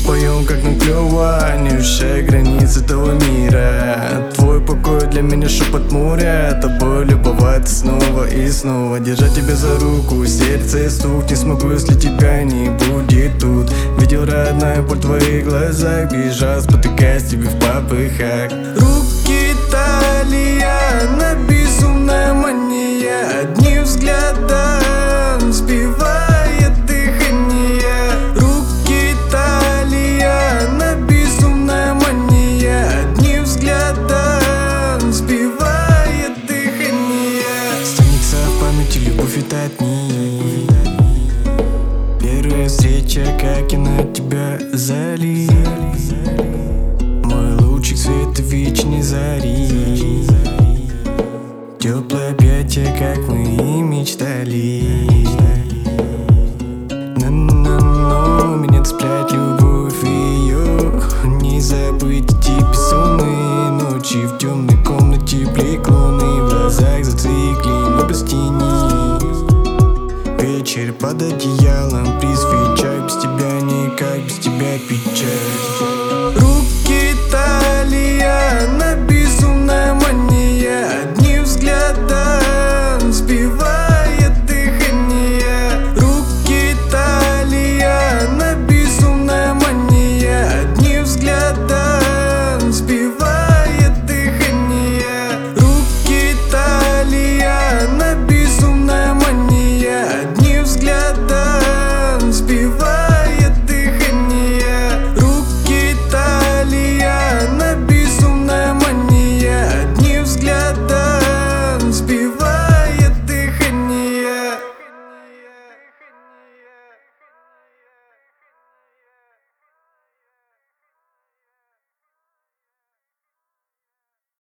Поем как нам клёво, не ущай границ этого мира. Твой покой для меня шепот моря, тобой любоваться снова и снова. Держать тебя за руку, сердце стук. Не смогу, если тебя не будет тут. Видел родная боль в твоих глазах, бежал, спотыкаясь тебе в попыхах. Руки, талия, на безумная мания. Одним взглядом сбивает дыхание. Руки, талия, на безумная мания. Одним взглядом сбивает дыхание. Останется в памяти любовь и одни. Первая встреча, как я на тебя залил. Мой лучик света вечной зари. Теплое объятие, как мы и мечтали. Но меня цепляет любовь ее. Не забыть эти бессонные ночи. В темной комнате преклонные, в глазах зацикли, но без тени. Вечер под одеялом при свечах. Без тебя никак, без тебя печаль.